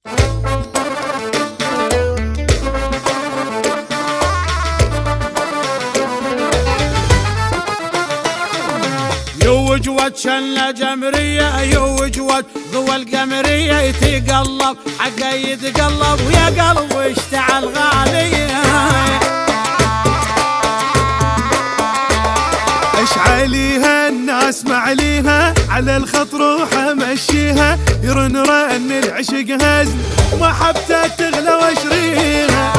يوج وجهنا جمرية، يوج وجه ذو القمرية، يتقلب حقه يتقلب ويا قلب اشتعل غالية. اشعليها الناس معليها، على الخط روح امشيها، يرن رن العشق هزل محبته تغلى واشريها.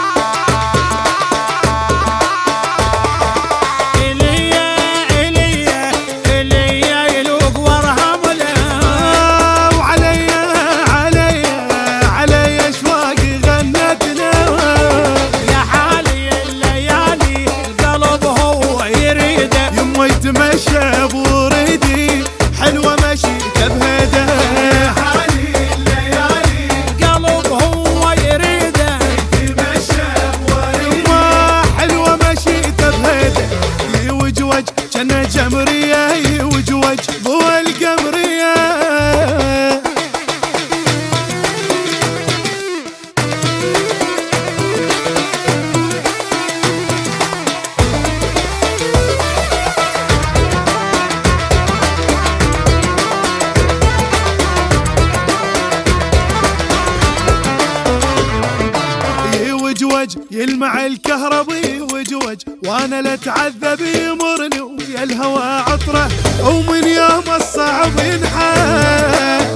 تمشى بوريدي حلوة مشيته بهده، حالي الليالي قلب هو يريده، تمشى بوريدي حلوة مشيته بهده. يوج وجه جنة جمرية، يوج وجه ضو القمرية. وجه يلمع الكهربي، وجه وانا لا اتعذب يمرني ويا الهوى عطره، ومن يوم الصعب ينحى.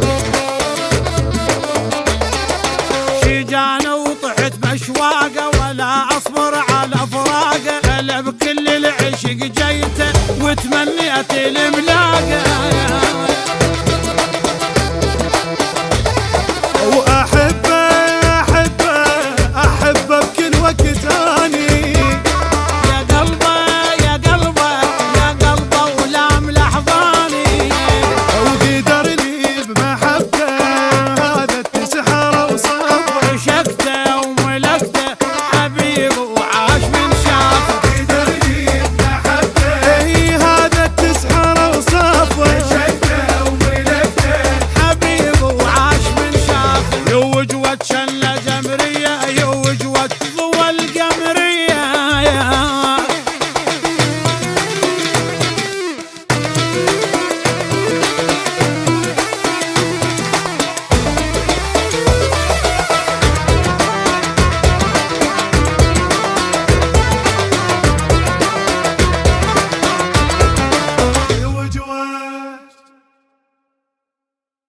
شجانه وطحت باشواقه ولا اصبر على فراقه، غلب كل العشق جيته وتمنيت الملاقه.